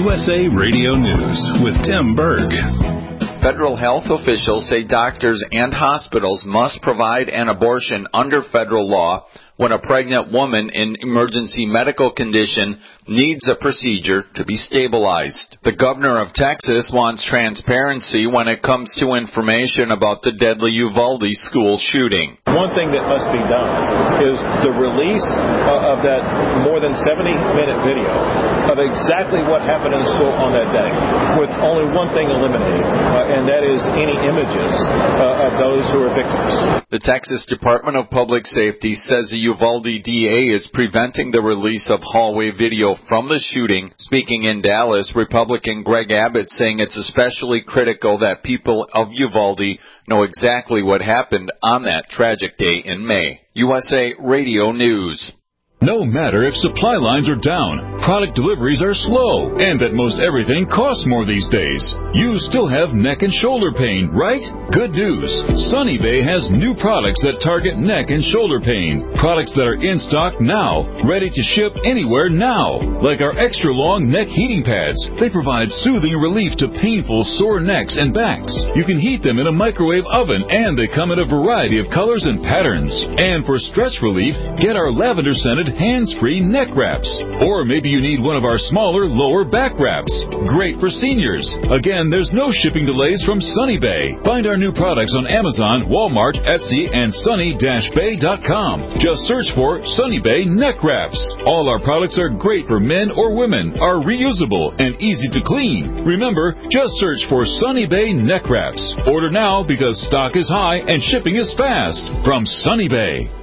USA Radio News with Tim Berg. Federal health officials say doctors and hospitals must provide an abortion under federal law when a pregnant woman in emergency medical condition needs a procedure to be stabilized. The governor of Texas wants transparency when it comes to information about the deadly Uvalde school shooting. One thing that must be done is the release of that more than 70-minute video of exactly what happened in the school on that day, with only one thing eliminated, and that is any images of those who are victims. The Texas Department of Public Safety says the Uvalde DA is preventing the release of hallway video from the shooting. Speaking in Dallas, Republican Greg Abbott saying it's especially critical that people of Uvalde know exactly what happened on that tragic day in May. USA Radio News. No matter if supply lines are down, product deliveries are slow, and that most everything costs more these days, you still have neck and shoulder pain, right? Good news. Sunny Bay has new products that target neck and shoulder pain. Products that are in stock now, ready to ship anywhere now. Like our extra long neck heating pads. They provide soothing relief to painful sore necks and backs. You can heat them in a microwave oven, and they come in a variety of colors and patterns. And for stress relief, get our lavender-scented hands-free neck wraps. Or maybe you need one of our smaller lower back wraps. Great for seniors. Again, there's no shipping delays from Sunny Bay. Find our new products on Amazon, Walmart, Etsy, and sunny-bay.com. Just search for Sunny Bay neck wraps. All our products are great for men or women, are reusable, and easy to clean. Remember, just search for Sunny Bay neck wraps. Order now because stock is high and shipping is fast. From Sunny Bay.